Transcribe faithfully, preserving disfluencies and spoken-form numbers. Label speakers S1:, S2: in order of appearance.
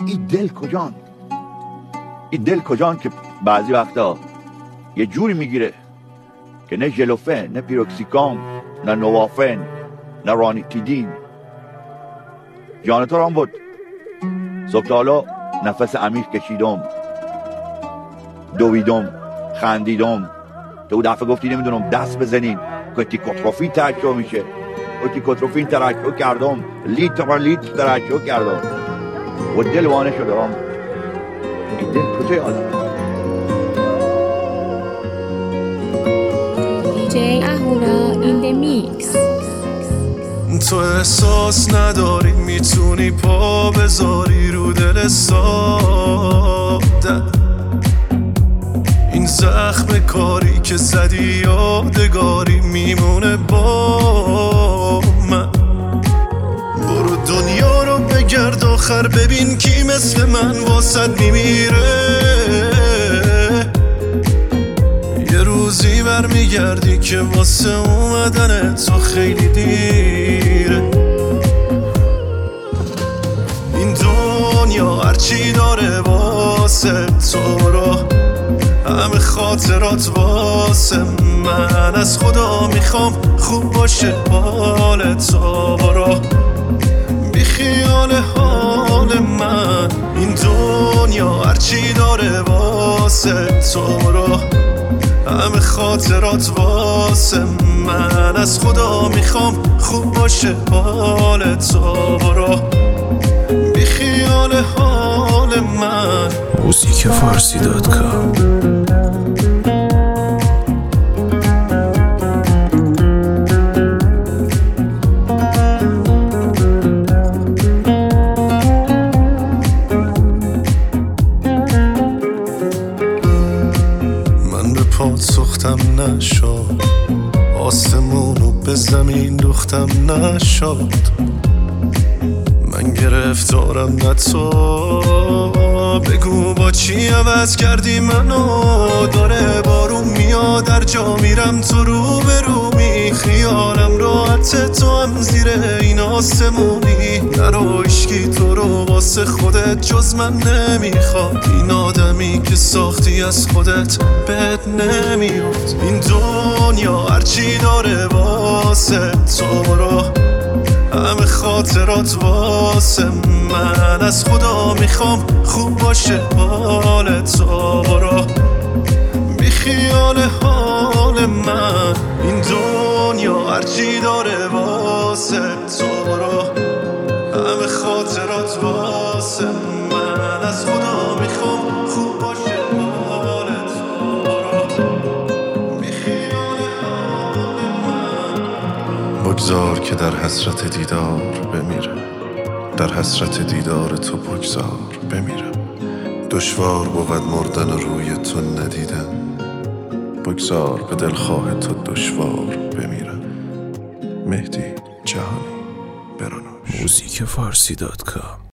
S1: این دل کجان؟ این دل کجان که بعضی وقتا یه جوری میگیره که نه ژلوفن، نه پیروکسیکام، نه نوافن، نه رانیتیدین. جان تو رام بود. صبح تا حالا نفس عمیق کشیدم، دویدم، خندیدم. تو دفعه گفتی نمیدونم دست بزنین کورتیکوتروفین ترشح میشه. کورتیکوتروفین ترشح کردم، لیتر لیتر ترشح کردم و دل وانه شدم. این دل کجای آدم؟
S2: دی اهورا این دی میکس.
S3: تو احساس نداری میتونی پا بذاری رو دل ساده، این زخم کاری که زدی یادگاری میمونه با من. برو دنیا رو بگرد آخر ببین کی مثل من واسد میمیره. یه روزی برمیگردی که واسه اومدن تو خیلی دیره. این دنیا هرچی داره واسه تو رو، همه خاطرات واسه من. از خدا میخوام خوب باشه حال تو رو، بی خیال حال من. این دنیا هرچی داره واسه تو رو، همه خاطرات واسه من. از خدا میخوام خوب باشه حال تو رو، بی خیال حال من.
S4: موزیک فارسی دات کام.
S3: پات سختم نشد، آسمونو به زمین دوختم نشد. من گرفتارم نه تو، بگو با چی عوض کردی منو. داره بارون میاد در جا میرم تو رو به رو می، خیالم راحته تو هم زیر این آسمونی. نرو عشقی تو رو واسه خودت جز من نمیخواد. این آدمی که ساختی از خودت بهت نمیاد. این دنیا هرچی داره واسه تو رو، همه خاطرات واسه من. از خدا میخوام خوب باشه حال تو رو، بی خیال حال من. این دنیا هرچی داره واسه تو رو، همه خاطرات واسه من. از خدا میخوام خوب باشه حال تو رو، بی خیال حال من. بگذار که در حسرت دیدار بمیرم، در حسرت دیدار تو بگذار بمیرم. دشوار بود مردن روی تو ندیدم، بگذار به دلخواه تو دشوار بمیرم. مهدی جهانی برانوش.
S4: موزیک فارسی دات کام.